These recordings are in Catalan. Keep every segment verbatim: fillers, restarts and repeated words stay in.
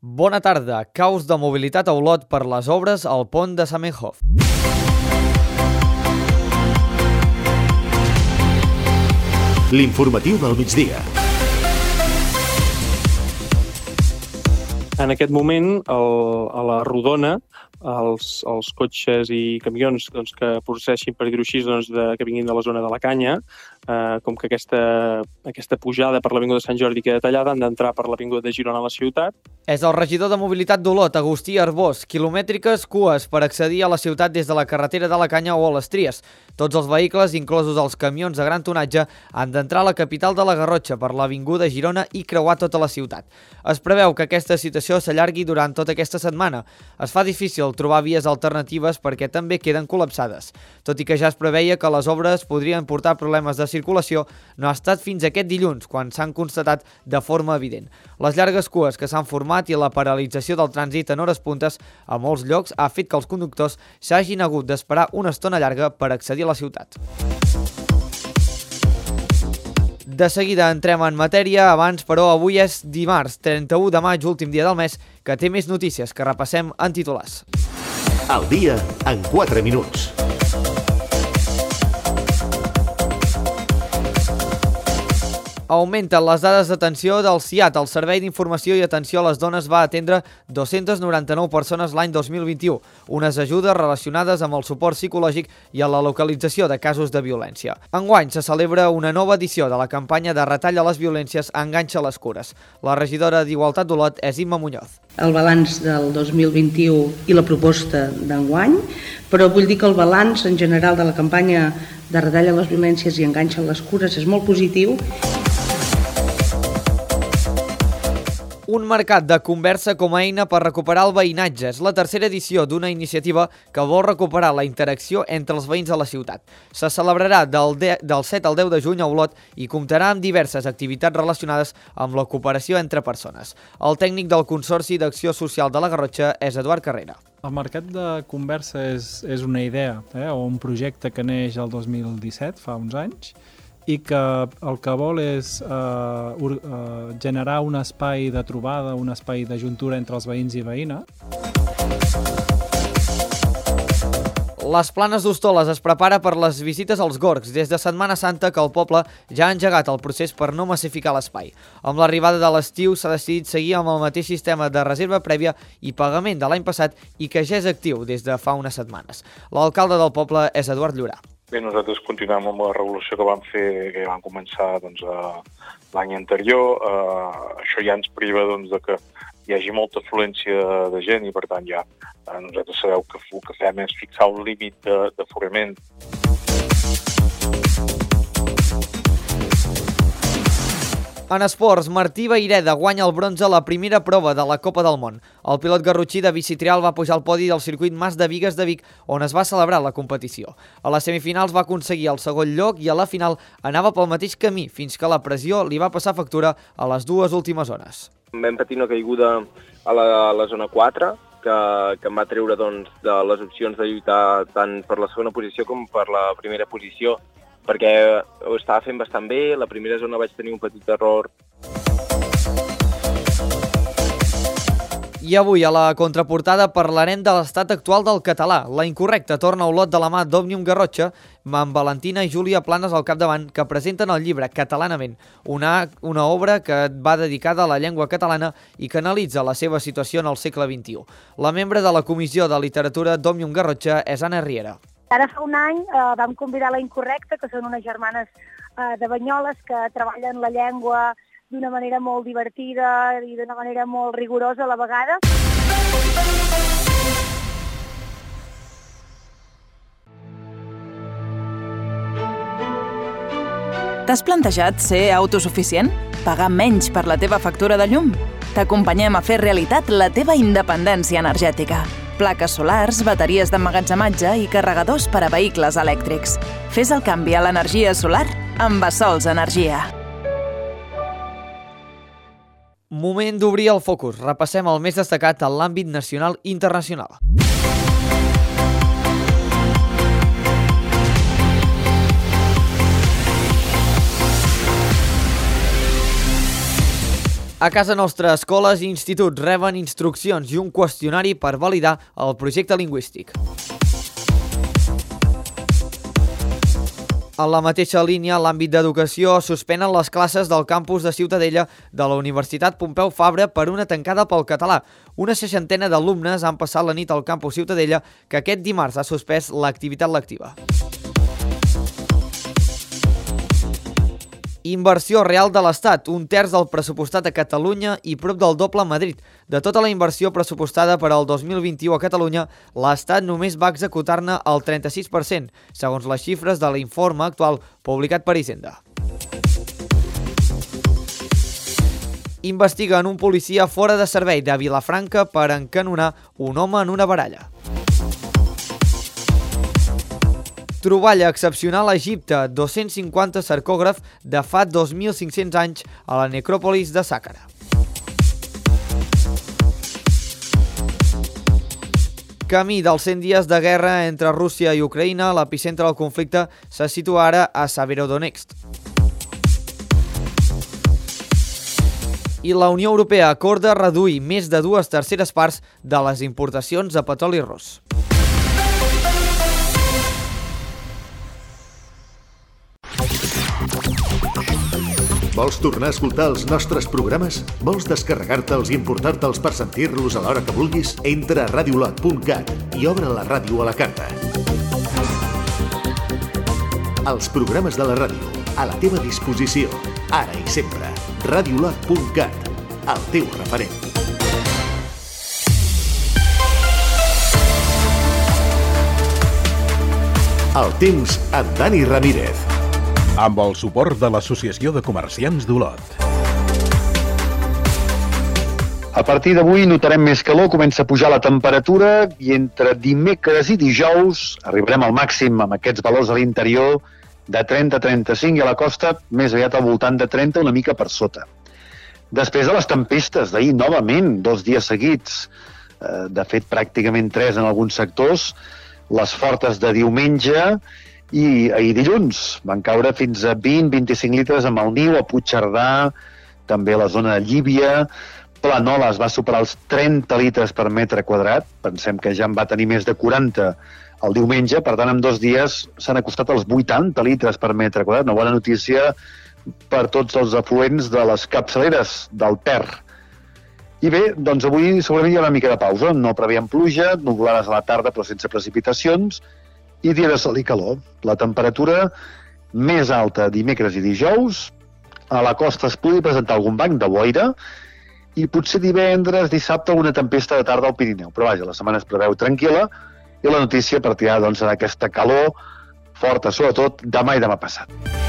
Bona tarda. Caos de mobilitat a Olot per les obres al pont de Zamenhof. L'informatiu del migdia. En aquest moment, el, a la Rodona, els, els cotxes i camions doncs, que processin, per dir-ho així, doncs, de, que vinguin de la zona de la Canya, eh, com que aquesta, aquesta pujada per l'Avinguda de Sant Jordi queda tallada, han d'entrar per l'Avinguda de Girona a la ciutat. És el regidor de mobilitat d'Olot, Agustí Arbós. Quilomètriques cues per accedir a la ciutat des de la carretera de la Canya o a les Tries. Tots els vehicles, inclosos els camions de gran tonatge, han d'entrar a la capital de la Garrotxa per l'Avinguda Girona i creuar tota la ciutat. Es preveu que aquesta situació s'allargui durant tota aquesta setmana. Es fa difícil trobar vies alternatives perquè també queden col·lapsades. Tot i que ja es preveia que les obres podrien portar problemes de circulació, no ha estat fins aquest dilluns quan s'han constatat de forma evident. Les llargues cues que s'han format i la paralització del trànsit en hores puntes a molts llocs ha fet que els conductors s'hagin hagut d'esperar una estona llarga per accedir a la ciutat. De seguida entrem en matèria, abans però avui és dimarts, trenta-u de maig, últim dia del mes, que té més notícies que repassem en titulars. Al dia en quatre minuts. Augmenten les dades d'atenció del C I A T. El Servei d'Informació i Atenció a les Dones va atendre dos-centes noranta-nou persones l'any dos mil vint-i-u, unes ajudes relacionades amb el suport psicològic i a la localització de casos de violència. Enguany se celebra una nova edició de la campanya de retall a les violències Enganxa les cures. La regidora d'Igualtat d'Olot és Imma Muñoz. El balanç del dos mil vint-i-u i la proposta d'enguany, però vull dir que el balanç en general de la campanya de retall a les violències i Enganxa les cures és molt positiu. Un mercat de conversa com a eina per recuperar el veïnatge. És la tercera edició d'una iniciativa que vol recuperar la interacció entre els veïns de la ciutat. Se celebrarà del, de, del set al deu de juny a Olot i comptarà amb diverses activitats relacionades amb la cooperació entre persones. El tècnic del Consorci d'Acció Social de la Garrotxa és Eduard Carrera. El mercat de conversa és, és una idea eh, o un projecte que neix el dos mil disset, fa uns anys, i que el que vol és eh, uh, generar un espai de trobada, un espai de juntura entre els veïns i veïnes. Les Planes d'Hostoles es prepara per les visites als gorgs. Des de Setmana Santa que el poble ja ha engegat el procés per no massificar l'espai. Amb l'arribada de l'estiu s'ha decidit seguir amb el mateix sistema de reserva prèvia i pagament de l'any passat i que ja és actiu des de fa unes setmanes. L'alcalde del poble és Eduard Llorà. Bé, nosaltres continuem amb la revolució que vam fer, que vam començar doncs, l'any anterior. Uh, això ja ens priva doncs, de que hi hagi molta afluència de gent i, per tant, ja uh, nosaltres sabeu que el que fem és fixar un límit d'aforament. En esports, Martí Vaireda guanya el bronze a la primera prova de la Copa del Món. El pilot garrotxí de bici trial va pujar al podi del circuit Mas de Bigues de Vic, on es va celebrar la competició. A les semifinals va aconseguir el segon lloc i a la final anava pel mateix camí, fins que la pressió li va passar factura a les dues últimes zones. Vam patir una caiguda a la, a la zona quatre, que, que em va treure doncs, de les opcions de lluitar tant per la segona posició com per la primera posició, perquè ho estava fent bastant bé. La primera zona vaig tenir un petit error. I avui a la contraportada parlarem de l'estat actual del català. La Incorrecta torna a Olot de la mà d'Òmnium Garrotxa, amb Valentina i Júlia Planes al capdavant, que presenten el llibre Catalanament, una, una obra que va dedicada a la llengua catalana i que analitza la seva situació en el segle vint-i-u. La membre de la Comissió de Literatura d'Òmnium Garrotxa és Anna Riera. Ara fa un any eh, vam convidar la Incorrecta, que són unes germanes eh, de Banyoles que treballen la llengua d'una manera molt divertida i d'una manera molt rigorosa a la vegada. T'has plantejat ser autosuficient? Pagar menys per la teva factura de llum? T'acompanyem a fer realitat la teva independència energètica. Plaques solars, bateries d'emmagatzematge i carregadors per a vehicles elèctrics. Fes el canvi a l'energia solar amb Bassols Energia. Moment d'obrir el focus. Repassem el més destacat en l'àmbit nacional i internacional. A casa nostra, escoles i instituts reben instruccions i un qüestionari per validar el projecte lingüístic. En la mateixa línia, l'àmbit d'educació suspenen les classes del campus de Ciutadella de la Universitat Pompeu Fabra per una tancada pel català. Una seixantena d'alumnes han passat la nit al campus Ciutadella, que aquest dimarts ha suspès l'activitat lectiva. Inversió real de l'Estat, un terç del pressupostat a Catalunya i prop del doble a Madrid. De tota la inversió pressupostada per al dos mil vint-i-u a Catalunya, l'Estat només va executar-ne el trenta-sis per cent, segons les xifres de l'informe actual publicat per Hisenda. Investiguen un policia fora de servei de Vilafranca per encanonar un home en una baralla. Troballa excepcional a Egipte, dos-cents cinquanta sarcògrafs de fa dos mil cinc-cents anys a la necròpolis de Sàcara. Camí dels cent dies de guerra entre Rússia i Ucraïna, l'epicentre del conflicte se situa ara a Severodonetsk. I la Unió Europea acorda reduir més de dues terceres parts de les importacions de petroli rus. Vols tornar a escoltar els nostres programes? Vols descarregar-te'ls i importar-te'ls per sentir-los a l'hora que vulguis? Entra a radiolot punt cat i obre la ràdio a la carta. Els programes de la ràdio, a la teva disposició, ara i sempre. radiolot punt cat, el teu referent. El temps amb Dani Ramírez. Amb el suport de l'Associació de Comerciants d'Olot. A partir d'avui notarem més calor, comença a pujar la temperatura i entre dimecres i dijous arribarem al màxim amb aquests valors a l'interior de trenta a trenta-cinc i a la costa més aviat al voltant de trenta, una mica per sota. Després de les tempestes d'ahir, novament, dos dies seguits, de fet pràcticament tres en alguns sectors, les fortes de diumenge i ahir dilluns van caure fins a vint a vint-i-cinc litres amb el Niu, a Puigcerdà, també a la zona de Llívia. Planoles va superar els trenta litres per metre quadrat, pensem que ja en va tenir més de quaranta el diumenge, per tant en dos dies s'han acostat als vuitanta litres per metre quadrat, una bona notícia per tots els afluents de les capçaleres del Ter. I bé, doncs avui segurament hi ha una mica de pausa, no preveiem pluja, nuvolades a la tarda però sense precipitacions, i dia de sol i calor. La temperatura més alta dimecres i dijous, a la costa es pugui presentar algun banc de boira i potser divendres, dissabte, una tempesta de tarda al Pirineu. Però vaja, la setmana es preveu tranquil·la i la notícia partirà doncs, d'aquesta calor forta, sobretot demà i demà passat.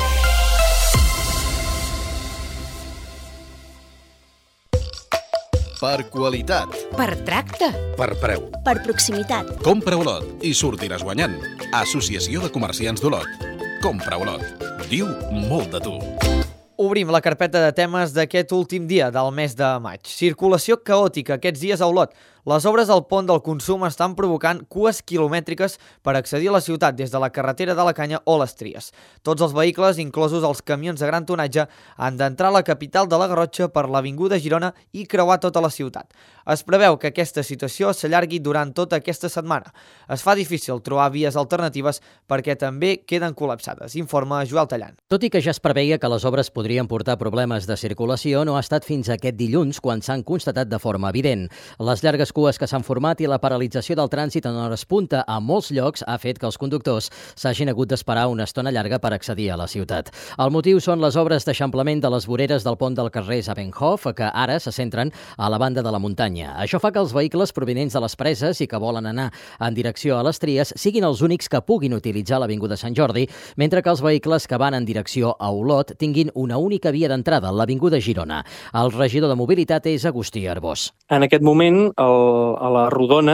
Per qualitat. Per tracte. Per preu. Per proximitat. Compra Olot i sortiràs guanyant. Associació de Comerciants d'Olot. Compra Olot. Diu molt de tu. Obrim la carpeta de temes d'aquest últim dia del mes de maig. Circulació caòtica aquests dies a Olot. Les obres al pont del Consum estan provocant cues quilomètriques per accedir a la ciutat des de la carretera de la Canya o les Tries. Tots els vehicles, inclosos els camions de gran tonatge, han d'entrar a la capital de la Garrotxa per l'Avinguda Girona i creuar tota la ciutat. Es preveu que aquesta situació s'allargui durant tota aquesta setmana. Es fa difícil trobar vies alternatives perquè també queden col·lapsades, informa Joel Tallant. Tot i que ja es preveia que les obres podrien portar problemes de circulació, no ha estat fins aquest dilluns quan s'han constatat de forma evident. Les llargues cues que s'han format i la paralització del trànsit en hores punta a molts llocs ha fet que els conductors s'hagin hagut d'esperar una estona llarga per accedir a la ciutat. El motiu són les obres d'eixamplament de les voreres del pont del carrer Zabenhof, que ara se centren a la banda de la muntanya. Això fa que els vehicles provinents de les preses i que volen anar en direcció a les Tries siguin els únics que puguin utilitzar l'Avinguda Sant Jordi, mentre que els vehicles que van en direcció a Olot tinguin una única via d'entrada, l'Avinguda Girona. El regidor de Mobilitat és Agustí Arbós. En aquest moment, el, a la Rodona,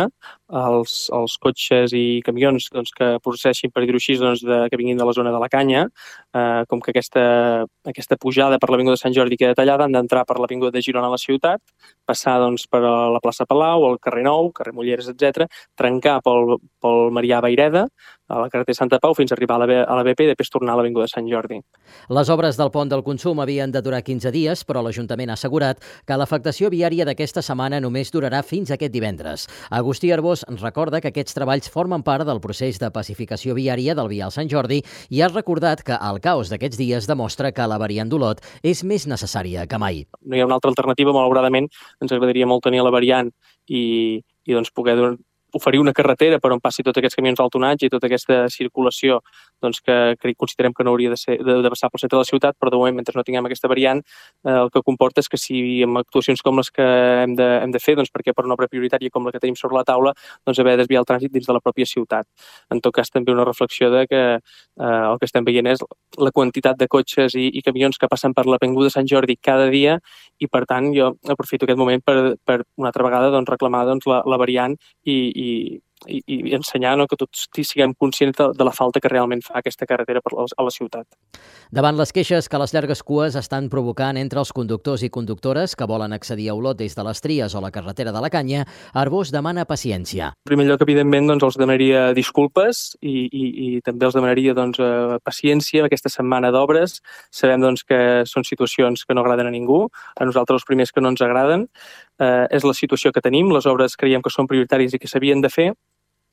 els, els cotxes i camions doncs, que processeixin, per dir-ho així, doncs, de, que vinguin de la zona de la Canya, eh, com que aquesta, aquesta pujada per l'Avinguda de Sant Jordi queda tallada, han d'entrar per l'Avinguda de Girona a la ciutat, passar doncs, per la plaça Palau, el carrer Nou, carrer Mulleres, etcètera, trencar pel, pel Marià Vayreda, a la carretera Santa Pau, fins a arribar a la, B, a la B P i després tornar a l'Avinguda de Sant Jordi. Les obres del pont del Consum havien de durar quinze dies, però l'Ajuntament ha assegurat que l'afectació viària d'aquesta setmana només durarà fins aquest divendres. Agustí Arbós recorda que aquests treballs formen part del procés de pacificació viària del vial Sant Jordi i ha recordat que el caos d'aquests dies demostra que la variant d'Olot és més necessària que mai. No hi ha una altra alternativa, malauradament, ens agradaria molt tenir la variant i, i doncs, poder oferir una carretera per on passi tots aquests camions d'alt tonatge i tota aquesta circulació doncs, que, que considerem que no hauria de, ser, de, de passar pel centre de la ciutat, però de moment, mentre no tinguem aquesta variant, eh, el que comporta és que si amb actuacions com les que hem de, hem de fer, doncs, perquè per una obra prioritària com la que tenim sobre la taula, doncs haver de desviar el trànsit dins de la pròpia ciutat. En tot cas, també una reflexió de que eh, el que estem veient és la quantitat de cotxes i, i camions que passen per l'Avinguda de Sant Jordi cada dia i, per tant, jo aprofito aquest moment per, per una altra vegada doncs, reclamar doncs, la, la variant i, i, i, i ensenyar no, que tots siguem conscients de, de la falta que realment fa aquesta carretera per la, a la ciutat. Davant les queixes que les llargues cues estan provocant entre els conductors i conductores que volen accedir a Olot des de les Tries o la carretera de la Canya, Arbós demana paciència. En primer lloc, evidentment, doncs, els demanaria disculpes i, i, i també els demanaria doncs, paciència aquesta setmana d'obres. Sabem doncs, que són situacions que no agraden a ningú, a nosaltres els primers que no ens agraden. Eh, és la situació que tenim, les obres creiem que són prioritàries i que s'havien de fer,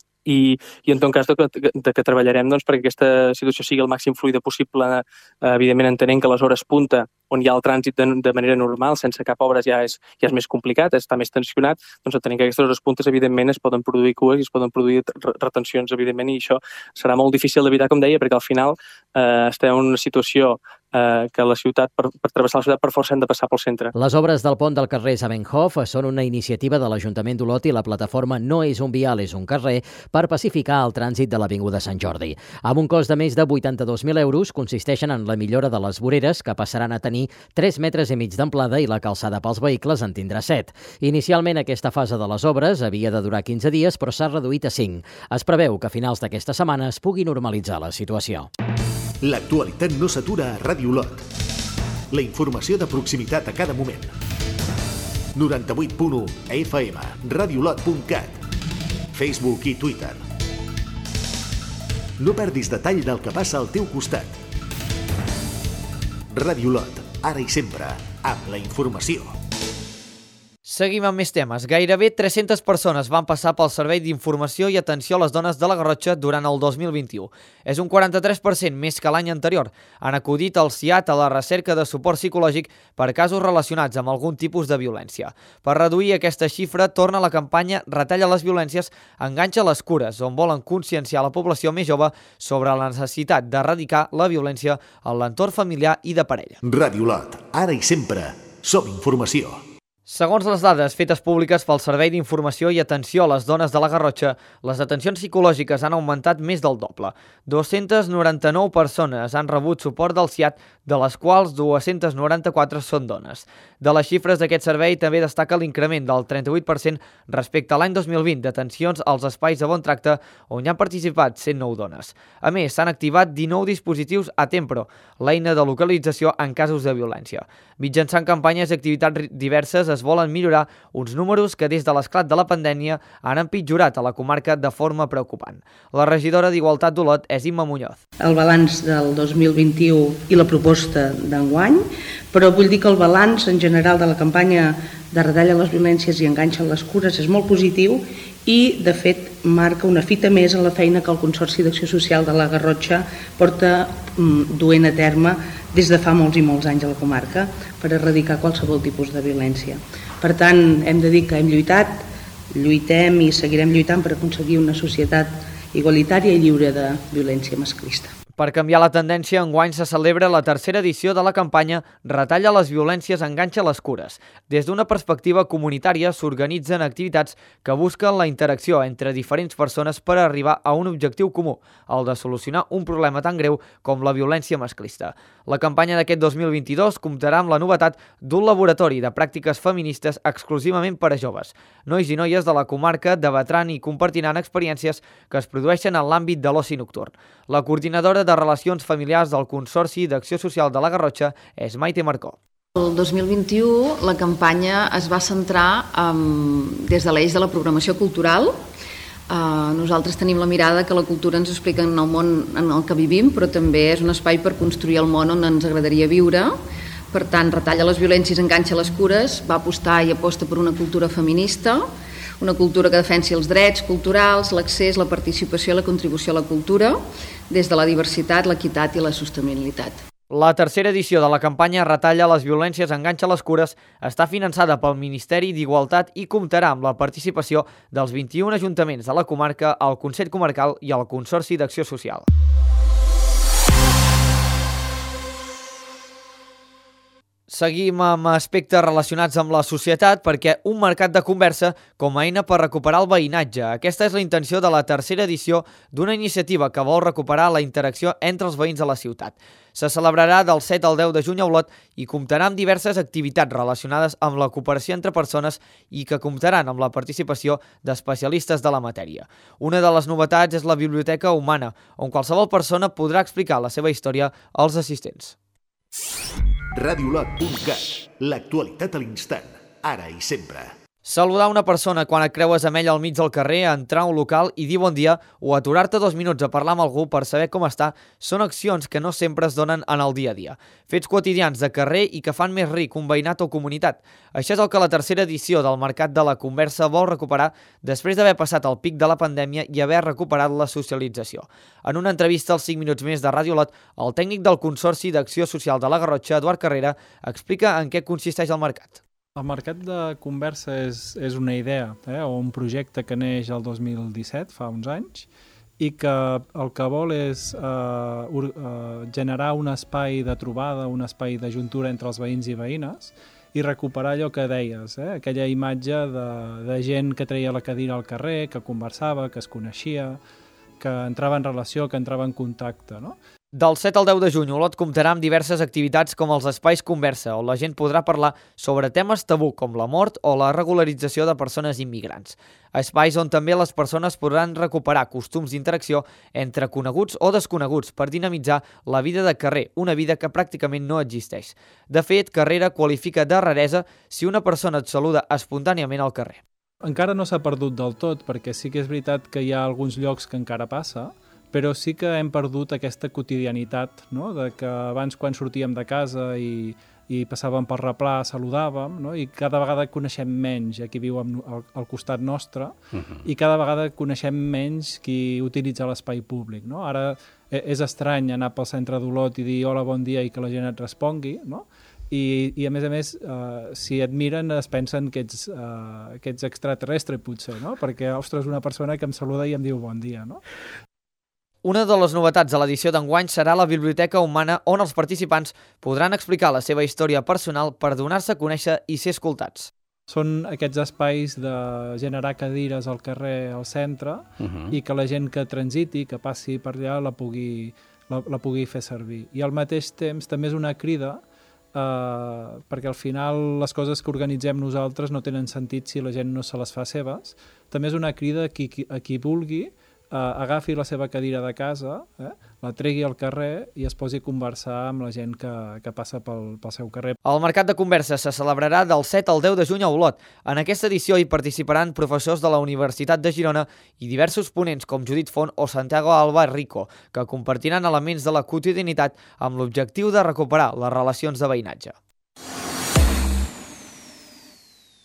i, i en tot cas de, de, de que treballarem doncs, perquè aquesta situació sigui el màxim fluida possible, eh, evidentment entenent que les hores punta on hi ha el trànsit de, de manera normal, sense cap obres ja és, ja és més complicat, està més tensionat, doncs entenent que aquestes hores puntes evidentment es poden produir cues i es poden produir retencions, evidentment, i això serà molt difícil d'evitar, com deia, perquè al final eh, estem en una situació eh, que la ciutat, per, per travessar la ciutat, per força hem de passar pel centre. Les obres del pont del carrer Zamenhof són una iniciativa de l'Ajuntament d'Olot i la plataforma No és un vial, és un carrer per pacificar el trànsit de l'Avinguda Sant Jordi. Amb un cost de més de vuitanta-dos mil euros, consisteixen en la millora de les voreres, que passaran a tenir tres metres i mig d'amplada i la calçada pels vehicles en tindrà set. Inicialment, aquesta fase de les obres havia de durar quinze dies, però s'ha reduït a cinc. Es preveu que a finals d'aquesta setmana es pugui normalitzar la situació. L'actualitat no s'atura a Ràdio Olot. La informació de proximitat a cada moment. noranta-vuit punt u F M, radiolot punt cat, Facebook i Twitter. No perdis detall del que passa al teu costat. Ràdio Olot, ara i sempre, amb la informació. Seguim amb més temes. Gairebé tres-centes persones van passar pel Servei d'Informació i Atenció a les Dones de la Garrotxa durant el dos mil vint-i-u. És un quaranta-tres per cent més que l'any anterior. Han acudit al C I A T a la recerca de suport psicològic per casos relacionats amb algun tipus de violència. Per reduir aquesta xifra, torna la campanya Retalla les violències, enganxa les cures, on volen conscienciar la població més jove sobre la necessitat d'erradicar la violència en l'entorn familiar i de parella. Ràdio Olot, ara i sempre, som informació. Segons les dades fetes públiques pel Servei d'Informació i Atenció a les Dones de la Garrotxa, les atencions psicològiques han augmentat més del doble. dos-centes noranta-nou persones han rebut suport del C I A T, de les quals dos-centes noranta-quatre són dones. De les xifres d'aquest servei també destaca l'increment del trenta-vuit per cent respecte a l'any dos mil vint d'atencions als espais de bon tracte, on hi han participat cent nou dones. A més, s'han activat dinou dispositius a Tempro, l'eina de localització en casos de violència. Mitjançant campanyes i activitats diverses es volen millorar uns números que des de l'esclat de la pandèmia han empitjorat a la comarca de forma preocupant. La regidora d'Igualtat d'Olot és Imma Muñoz. El balanç del dos mil vint-i-u i la proposta d'enguany, però vull dir que el balanç en general de la campanya de Retalla les violències i enganxa les cures és molt positiu i, de fet, marca una fita més en la feina que el Consorci d'Acció Social de la Garrotxa porta mm, duent a terme des de fa molts i molts anys a la comarca per erradicar qualsevol tipus de violència. Per tant, hem de dir que hem lluitat, lluitem i seguirem lluitant per aconseguir una societat igualitària i lliure de violència masclista. Per canviar la tendència, enguany se celebra la tercera edició de la campanya Retalla les violències, enganxa les cures. Des d'una perspectiva comunitària s'organitzen activitats que busquen la interacció entre diferents persones per arribar a un objectiu comú, el de solucionar un problema tan greu com la violència masclista. La campanya d'aquest dos mil vint-i-dos comptarà amb la novetat d'un laboratori de pràctiques feministes exclusivament per a joves. Nois i noies de la comarca debatran i compartiran experiències que es produeixen en l'àmbit de l'oci nocturn. La coordinadora de Relacions Familiars del Consorci d'Acció Social de la Garrotxa és Maite Marcó. El dos mil vint-i-u la campanya es va centrar um, des de l'eix de la programació cultural. Uh, nosaltres tenim la mirada que la cultura ens explica en el món en el que vivim, però també és un espai per construir el món on ens agradaria viure. Per tant, Retalla les violències, enganxa les cures, va apostar i aposta per una cultura feminista, una cultura que defensi els drets culturals, l'accés, la participació i la contribució a la cultura, des de la diversitat, l'equitat i la sostenibilitat. La tercera edició de la campanya Retalla les violències, enganxa les cures està finançada pel Ministeri d'Igualtat i comptarà amb la participació dels vint-i-un ajuntaments de la comarca, el Consell Comarcal i el Consorci d'Acció Social. Seguim amb aspectes relacionats amb la societat perquè un mercat de conversa com a eina per recuperar el veïnatge. Aquesta és la intenció de la tercera edició d'una iniciativa que vol recuperar la interacció entre els veïns de la ciutat. Se celebrarà del set al deu de juny a Olot i comptarà amb diverses activitats relacionades amb la cooperació entre persones i que comptaran amb la participació d'especialistes de la matèria. Una de les novetats és la Biblioteca Humana, on qualsevol persona podrà explicar la seva història als assistents. radiolot punt cat, l'actualitat a l'instant, ara i sempre. Saludar una persona quan et creues amb ella al mig del carrer, entrar a un local i dir bon dia o aturar-te dos minuts a parlar amb algú per saber com està són accions que no sempre es donen en el dia a dia. Fets quotidians de carrer i que fan més ric un veïnat o comunitat. Això és el que la tercera edició del Mercat de la Conversa vol recuperar després d'haver passat el pic de la pandèmia i haver recuperat la socialització. En una entrevista als cinc minuts més de Ràdio Olot, el tècnic del Consorci d'Acció Social de la Garrotxa, Eduard Carrera, explica en què consisteix el mercat. El Mercat de Conversa és, és una idea eh, o un projecte que neix el dos mil disset, fa uns anys, i que el que vol és eh, uh, generar un espai de trobada, un espai de juntura entre els veïns i veïnes i recuperar allò que deies, eh, aquella imatge de, de gent que treia la cadira al carrer, que conversava, que es coneixia, que entrava en relació, que entrava en contacte, no? Del set al deu de juny, Olot comptarà amb diverses activitats com els espais conversa, on la gent podrà parlar sobre temes tabú com la mort o la regularització de persones immigrants. Espais on també les persones podran recuperar costums d'interacció entre coneguts o desconeguts per dinamitzar la vida de carrer, una vida que pràcticament no existeix. De fet, Carrera qualifica de raresa si una persona et saluda espontàniament al carrer. Encara no s'ha perdut del tot, perquè sí que és veritat que hi ha alguns llocs que encara passa, però sí que hem perdut aquesta quotidianitat, no? De que abans quan sortíem de casa i, i passàvem per replà, saludàvem, no? I cada vegada coneixem menys a qui viu al, al costat nostre uh-huh. i cada vegada coneixem menys qui utilitza l'espai públic, no? Ara és estrany anar pel centre d'Olot i dir hola, bon dia i que la gent et respongui, no? I, i a més a més, uh, si et miren es pensen que ets, uh, que ets extraterrestre potser, no? Perquè, ostres, una persona que em saluda i em diu bon dia, no? Una de les novetats de l'edició d'enguany serà la Biblioteca Humana, on els participants podran explicar la seva història personal per donar-se a conèixer i ser escoltats. Són aquests espais de generar cadires al carrer, al centre, uh-huh. i que la gent que transiti, que passi per allà, la pugui, la, la pugui fer servir. I al mateix temps també és una crida, eh, perquè al final les coses que organitzem nosaltres no tenen sentit si la gent no se les fa seves. També és una crida a qui, a qui vulgui, Uh, agafi la seva cadira de casa, eh, la tregui al carrer i es posi a conversar amb la gent que, que passa pel, pel seu carrer. El Mercat de Conversa se celebrarà del set al deu de juny a Olot. En aquesta edició hi participaran professors de la Universitat de Girona i diversos ponents com Judit Font o Santiago Alba Rico, que compartiran elements de la quotidianitat amb l'objectiu de recuperar les relacions de veïnatge.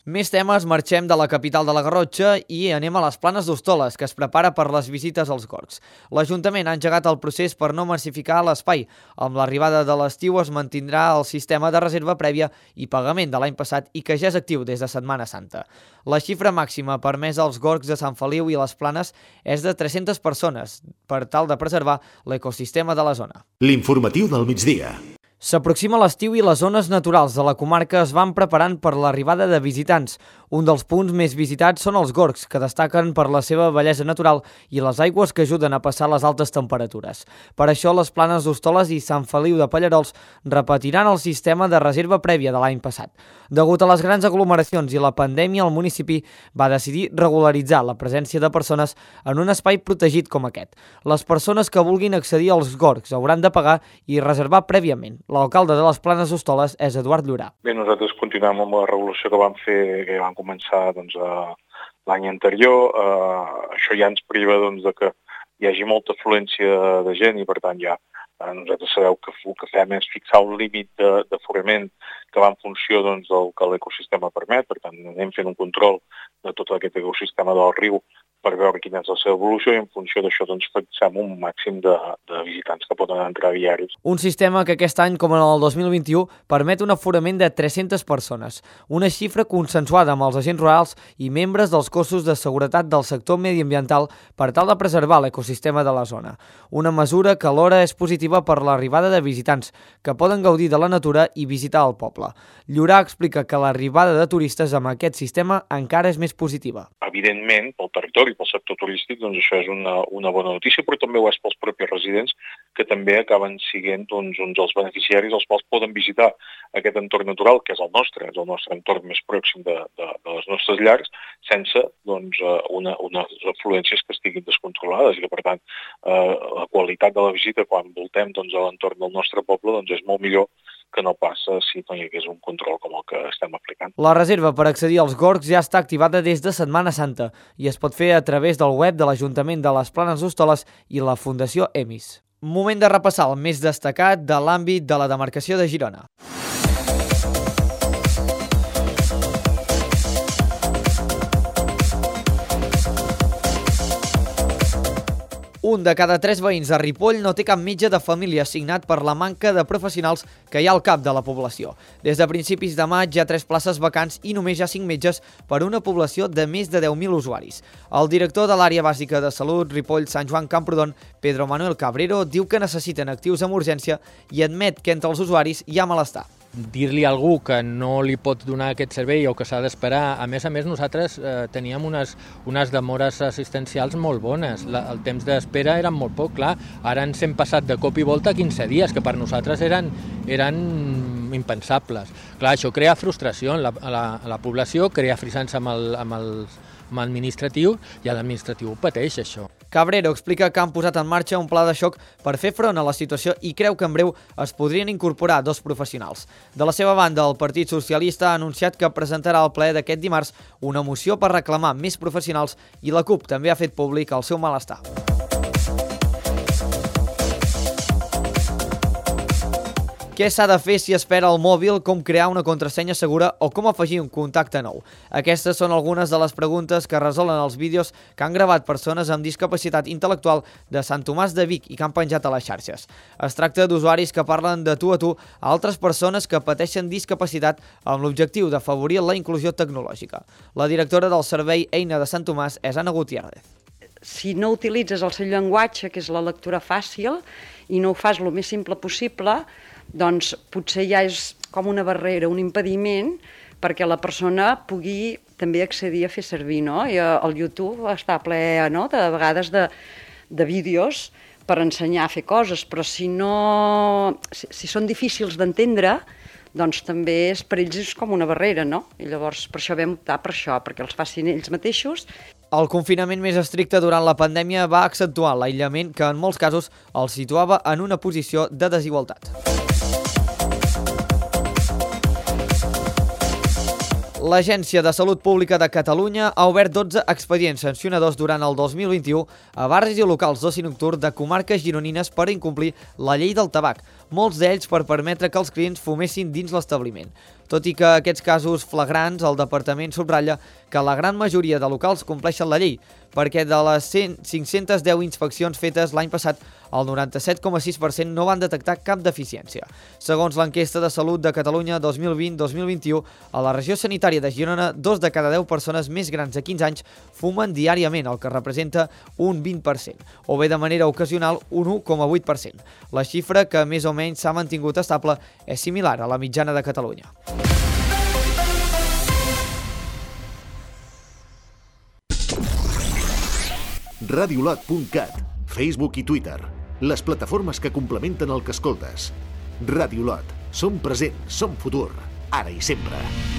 Més temes, marxem de la capital de la Garrotxa i anem a les Planes d'Hostoles, que es prepara per les visites als gorgs. L'Ajuntament ha engegat el procés per no massificar l'espai. Amb l'arribada de l'estiu es mantindrà el sistema de reserva prèvia i pagament de l'any passat i que ja és actiu des de Setmana Santa. La xifra màxima permesa als gorgs de Sant Feliu i les Planes és de tres-centes persones, per tal de preservar l'ecosistema de la zona. L'informatiu del migdia. S'aproxima l'estiu i les zones naturals de la comarca es van preparant per l'arribada de visitants. Un dels punts més visitats són els gorgs, que destaquen per la seva bellesa natural i les aigües que ajuden a passar les altes temperatures. Per això, les Planes d'Hostoles i Sant Feliu de Pallerols repetiran el sistema de reserva prèvia de l'any passat. Degut a les grans aglomeracions i la pandèmia, el municipi va decidir regularitzar la presència de persones en un espai protegit com aquest. Les persones que vulguin accedir als gorgs hauran de pagar i reservar prèviament. L'alcalde de les Planes d'Hostoles és Eduard Llorà. Bé, nosaltres continuem amb la regulació que vam fer, que vam començar doncs, l'any anterior. Uh, això ja ens priva doncs, de que hi hagi molta afluència de gent i, per tant, ja uh, nosaltres sabeu que el que fem és fixar un límit d'aforament que va en funció doncs, del que l'ecosistema permet. Per tant, anem fent un control de tot aquest ecosistema del riu per veure quina és la seva evolució i en funció d'això doncs, fixem un màxim de, de visitants que poden entrar diaris. Un sistema que aquest any, com en el dos mil vint-i-u, permet un aforament de tres-centes persones, una xifra consensuada amb els agents rurals i membres dels cossos de seguretat del sector mediambiental per tal de preservar l'ecosistema de la zona. Una mesura que alhora és positiva per l'arribada de visitants, que poden gaudir de la natura i visitar el poble. Llorà explica que l'arribada de turistes amb aquest sistema encara és més positiva. Evidentment, pel territori, pel sector turístic, doncs això és una, una bona notícia, però també ho és pels propis residents, que també acaben sent doncs, uns dels beneficiaris els quals poden visitar aquest entorn natural, que és el nostre, és el nostre entorn més pròxim de, de, de les nostres llars, sense doncs, una, unes afluències que estiguin descontrolades i que, per tant, eh, la qualitat de la visita quan voltem doncs, a l'entorn del nostre poble doncs, és molt millor que no passa si no hi hagués un control com el que estem aplicant. La reserva per accedir als gorgs ja està activada des de Setmana Santa i es pot fer a través del web de l'Ajuntament de les Planes d'Hostoles i la Fundació EMIS. Moment de repassar el més destacat de l'àmbit de la demarcació de Girona. Un de cada tres veïns de Ripoll no té cap metge de família assignat per la manca de professionals que hi ha al cap de la població. Des de principis de maig hi ha tres places vacants i només hi ha cinc metges per una població de més de deu mil usuaris. El director de l'àrea bàsica de salut Ripoll-Sant Joan Camprodon, Pedro Manuel Cabrero, diu que necessiten actius amb urgència i admet que entre els usuaris hi ha malestar. Dir-li a algú que no li pot donar aquest servei o que s'ha d'esperar. A més a més, nosaltres eh, teníem unes, unes demores assistencials molt bones. La, el temps d'espera eren molt poc, clar. Ara ens hem passat de cop i volta a quinze dies, que per nosaltres eren, eren impensables. Clar, això crea frustració en la, a la, a la població, crea frisança amb el, amb el, amb l'administratiu i l'administratiu pateix això. Cabrero explica que han posat en marxa un pla de xoc per fer front a la situació i creu que en breu es podrien incorporar dos professionals. De la seva banda, el Partit Socialista ha anunciat que presentarà al ple d'aquest dimarts una moció per reclamar més professionals i la CUP també ha fet públic el seu malestar. Què s'ha de fer si es perd el mòbil, com crear una contrasenya segura o com afegir un contacte nou? Aquestes són algunes de les preguntes que resolen els vídeos que han gravat persones amb discapacitat intel·lectual de Sant Tomàs de Vic i que han penjat a les xarxes. Es tracta d'usuaris que parlen de tu a tu a altres persones que pateixen discapacitat amb l'objectiu d'afavorir la inclusió tecnològica. La directora del servei Eina de Sant Tomàs és Anna Gutiérrez. Si no utilitzes el seu llenguatge, que és la lectura fàcil, i no ho fas el més simple possible, doncs potser ja és com una barrera, un impediment, perquè la persona pugui també accedir a fer servir, no? I el YouTube està ple, no?, de vegades de, de vídeos per ensenyar a fer coses, però si no, si, si són difícils d'entendre, doncs també és, per ells és com una barrera, no? I llavors per això vam optar per això, perquè els facin ells mateixos. El confinament més estricte durant la pandèmia va accentuar l'aïllament que en molts casos els situava en una posició de desigualtat. L'Agència de Salut Pública de Catalunya ha obert dotze expedients sancionadors durant el dos mil vint-i-u a barris i locals d'oci nocturn de comarques gironines per incomplir la llei del tabac, molts d'ells per permetre que els clients fumessin dins l'establiment. Tot i que aquests casos flagrants, el departament subratlla que la gran majoria de locals compleixen la llei, perquè de les cinc-centes deu inspeccions fetes l'any passat, el noranta-set coma sis per cent no van detectar cap deficiència. Segons l'enquesta de Salut de Catalunya dos mil vint dos mil vint-i-u, a la regió sanitària de Girona, dos de cada deu persones més grans de quinze anys fumen diàriament, el que representa un vint per cent, o bé de manera ocasional un u coma vuit per cent. La xifra, que més o menys s'ha mantingut estable, és similar a la mitjana de Catalunya. radiolot punt cat, Facebook i Twitter, les plataformes que complementen el que escoltes. Radiolot, som present, som futur, ara i sempre.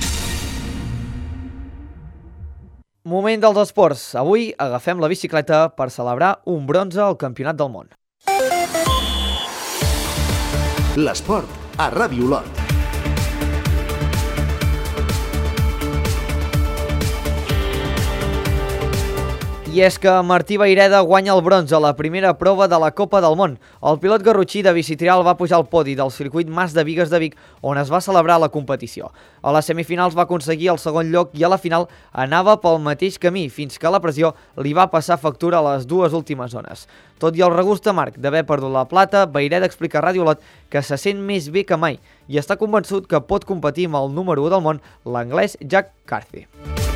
Moment dels esports. Avui agafem la bicicleta per celebrar un bronze al Campionat del Món. L'esport a Radiolot. I és que Martí Vayreda guanya el bronze a la primera prova de la Copa del Món. El pilot garrotxí de bicitrial va pujar al podi del circuit Mas de Bigues de Vic, on es va celebrar la competició. A les semifinals va aconseguir el segon lloc i a la final anava pel mateix camí, fins que la pressió li va passar factura a les dues últimes zones. Tot i el regust amarg d'haver perdut la plata, Vayreda explica a Radiolot que se sent més bé que mai i està convençut que pot competir amb el número u del món, l'anglès Jack Carthy.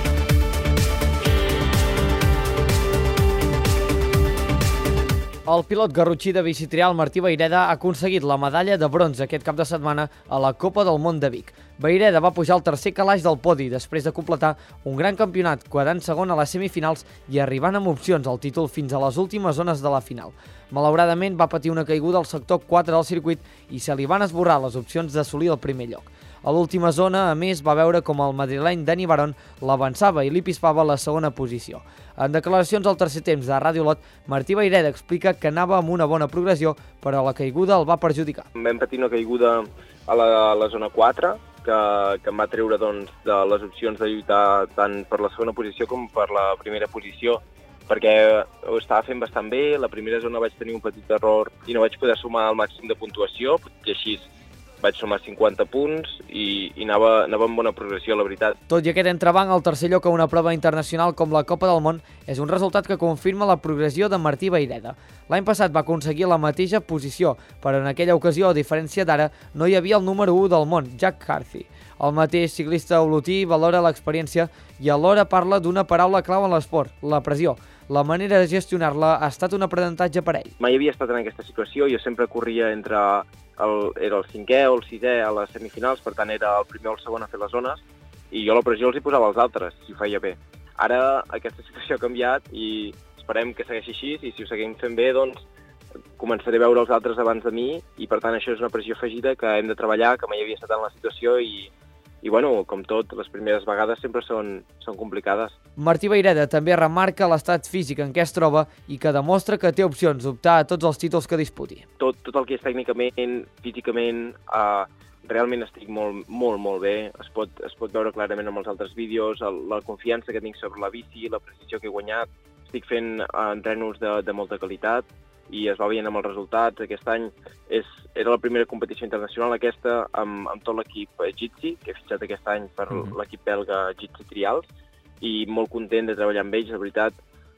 El pilot garrotxí de bicitrial Martí Vayreda ha aconseguit la medalla de bronze aquest cap de setmana a la Copa del Món de Vic. Vayreda va pujar al tercer calaix del podi després de completar un gran campionat, quedant segon a les semifinals i arribant amb opcions al títol fins a les últimes zones de la final. Malauradament va patir una caiguda al sector quatre del circuit i se li van esborrar les opcions d'assolir el primer lloc. A l'última zona, a més, va veure com el madrileny Dani Barón l'avançava i li pispava la segona posició. En declaracions al tercer temps de Radiolot, Martí Vayreda explica que anava amb una bona progressió, però la caiguda el va perjudicar. Vam patir una caiguda a la, a la zona quatre, que, que em va treure doncs, de les opcions de lluitar tant per la segona posició com per la primera posició, perquè ho estava fent bastant bé. La primera zona vaig tenir un petit error i no vaig poder sumar el màxim de puntuació, i així vaig sumar cinquanta punts i, i anava, anava amb bona progressió, la veritat. Tot i aquest entrebanc, el tercer lloc a una prova internacional com la Copa del Món és un resultat que confirma la progressió de Martí Vayreda. L'any passat va aconseguir la mateixa posició, però en aquella ocasió, a diferència d'ara, no hi havia el número u del món, Jack Carthy. El mateix ciclista olotí valora l'experiència i alhora parla d'una paraula clau en l'esport, la pressió. La manera de gestionar-la ha estat un aprenentatge per ell. Mai havia estat en aquesta situació, jo sempre corria entre el, era el cinquè o el sisè a les semifinals, per tant era el primer o el segon a fer les zones, i jo la pressió els hi posava als altres, si ho feia bé. Ara aquesta situació ha canviat i esperem que segueixi així, i si ho seguim fent bé, doncs començaré a veure els altres abans de mi, i per tant això és una pressió afegida que hem de treballar, que mai havia estat en la situació, i I, bueno, com tot, les primeres vegades sempre són, són complicades. Martí Vayreda també remarca l'estat físic en què es troba i que demostra que té opcions d'optar a tots els títols que disputi. Tot, tot el que és tècnicament, físicament, eh, realment estic molt, molt, molt bé. Es pot, es pot veure clarament amb els altres vídeos, el, la confiança que tinc sobre la bici, la precisió que he guanyat. Estic fent eh, entrenos de, de molta qualitat i es va veient amb els resultats. Aquest any és, era la primera competició internacional aquesta amb, amb tot l'equip Jitsi, que he fitxat aquest any per mm-hmm. l'equip belga Jitsi Trials, i molt content de treballar amb ells, la veritat.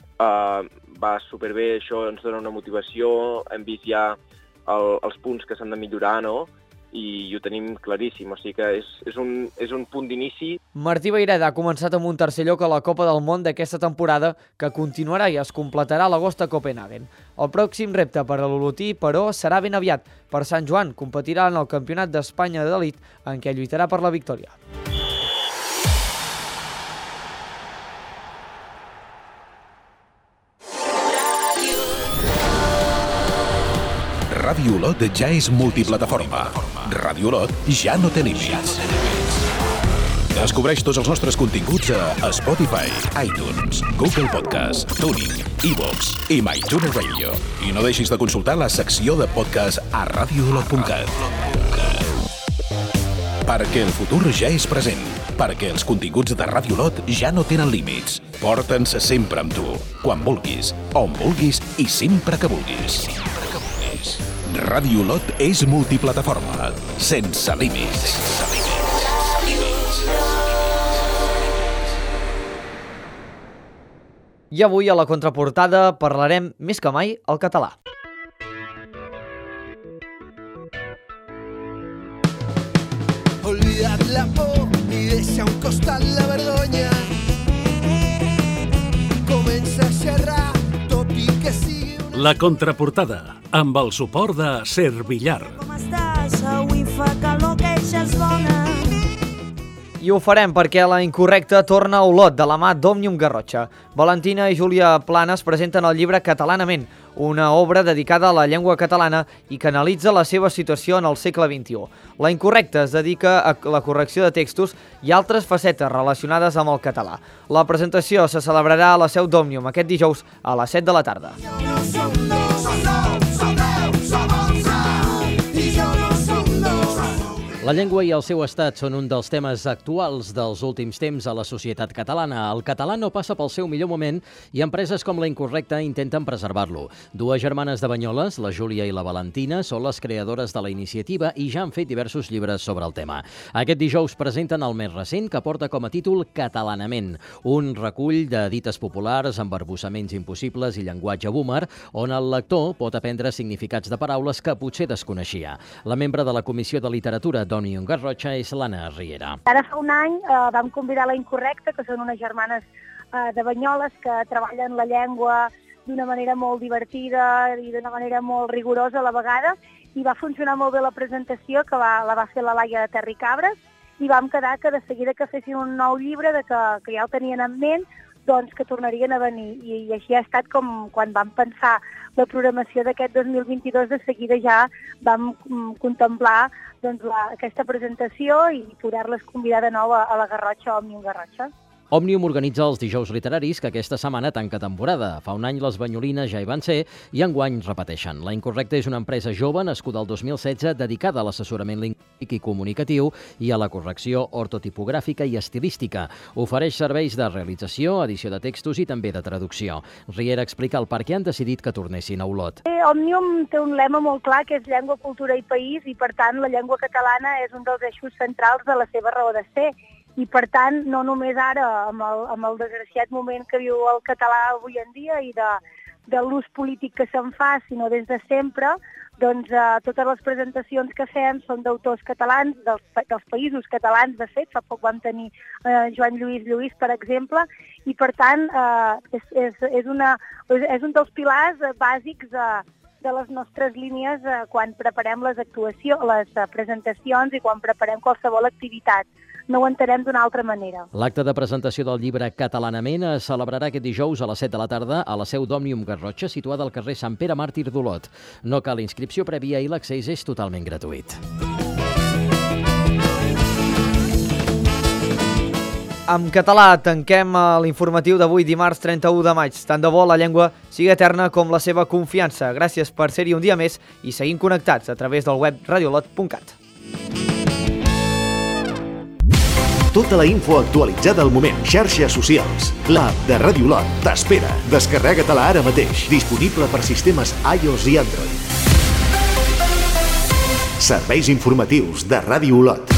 Uh, va superbé, això ens dona una motivació, hem vist ja el, els punts que s'han de millorar, no?, i ho tenim claríssim, o sigui que és, és, un, és un punt d'inici. Martí Vayreda ha començat amb un tercer lloc a la Copa del Món d'aquesta temporada, que continuarà i es completarà a l'agost a Copenhagen. El pròxim repte per a l'olotí, però, serà ben aviat. Per Sant Joan competirà en el Campionat d'Espanya d'Elit, en què lluitarà per la victòria. Radiolot ja és multiplataforma. Radiolot ja no té límits. Descobreix tots els nostres continguts a Spotify, iTunes, Google Podcast, Tuning, iVoox i MyTuner Radio. I no deixis de consultar la secció de podcast a radiolot punt cat. Perquè el futur ja és present. Perquè els continguts de Radiolot ja no tenen límits. Porta'ns sempre amb tu, quan vulguis, on vulguis i sempre que vulguis. Radiolot és multiplataforma, sense límits. Sense límits. I avui a la contraportada parlarem més que mai el català. Olvidad la por y deixa un costat la vergonya. Comença a xerrar tot i que sigui una... La contraportada, amb el suport de Servillar. Com estàs? Avui fa calor, que eixa és bona. I ho farem perquè la Incorrecta torna a Olot de la mà d'Òmnium Garrotxa. Valentina i Júlia Planes presenten el llibre Catalanament, una obra dedicada a la llengua catalana i que analitza la seva situació en el segle vint-i-u. La Incorrecta es dedica a la correcció de textos i altres facetes relacionades amb el català. La presentació se celebrarà a la seu d'Òmnium aquest dijous a les set de la tarda. La llengua i el seu estat són un dels temes actuals dels últims temps a la societat catalana. El català no passa pel seu millor moment i empreses com La Incorrecta intenten preservar-lo. Dues germanes de Banyoles, la Júlia i la Valentina, són les creadores de la iniciativa i ja han fet diversos llibres sobre el tema. Aquest dijous presenten el més recent, que porta com a títol Catalanament, un recull de dites populars, embarbussaments impossibles i llenguatge boomer, on el lector pot aprendre significats de paraules que potser desconeixia. La membre de la Comissió de Literatura d'Òmnium Garrotxa és l'Anna Riera. Ara fa un any eh, vam convidar La Incorrecta, que són unes germanes eh, de Banyoles que treballen la llengua d'una manera molt divertida i d'una manera molt rigorosa a la vegada, i va funcionar molt bé la presentació, que va, la va fer la Laia de Terricabres, i vam quedar que de seguida que fessin un nou llibre, de que, que ja el tenien en ment, doncs que tornarien a venir. I, i així ha estat com quan vam pensar la programació d'aquest dos mil vint-i-dos, de seguida ja vam mm, contemplar doncs, la, aquesta presentació i poder-les convidar de nou a, a la Garrotxa, Òmnium Garrotxa. Òmnium organitza els dijous literaris, que aquesta setmana tanca temporada. Fa un any les banyolines ja hi van ser i enguany repeteixen. La Incorrecta és una empresa jove nascuda el dos mil setze dedicada a l'assessorament lingüístic i comunicatiu i a la correcció ortotipogràfica i estilística. Ofereix serveis de realització, edició de textos i també de traducció. Riera explica el per què han decidit que tornessin a Olot. Eh, Òmnium té un lema molt clar, que és llengua, cultura i país, i per tant la llengua catalana és un dels eixos centrals de la seva raó de ser. I, per tant, no només ara, amb el, amb el desgraciat moment que viu el català avui en dia i de, de l'ús polític que se'n fa, sinó des de sempre, doncs eh, totes les presentacions que fem són d'autors catalans, dels, dels països catalans, de fet. Fa poc vam tenir eh, Joan Lluís Lluís, per exemple, i, per tant, eh, és, és, és, una, és un dels pilars bàsics de, de les nostres línies eh, quan preparem les actuacions, les eh, presentacions i quan preparem qualsevol activitat. No ho entenem d'una altra manera. L'acte de presentació del llibre Catalanament es celebrarà aquest dijous a les set de la tarda a la seu d'Òmnium Garrotxa, situada al carrer Sant Pere Màrtir d'Olot. No cal inscripció prèvia i l'accés és totalment gratuït. En català tanquem l'informatiu d'avui, dimarts trenta-u de maig. Tant de bo la llengua sigui eterna com la seva confiança. Gràcies per ser-hi un dia més i seguim connectats a través del web radiolot punt cat. Tota la info actualitzada al moment. Xarxes socials. L'app de Radiolot t'espera. Descarrega-te-la ara mateix. Disponible per sistemes iOS i Android. Serveis informatius de Ràdio Olot.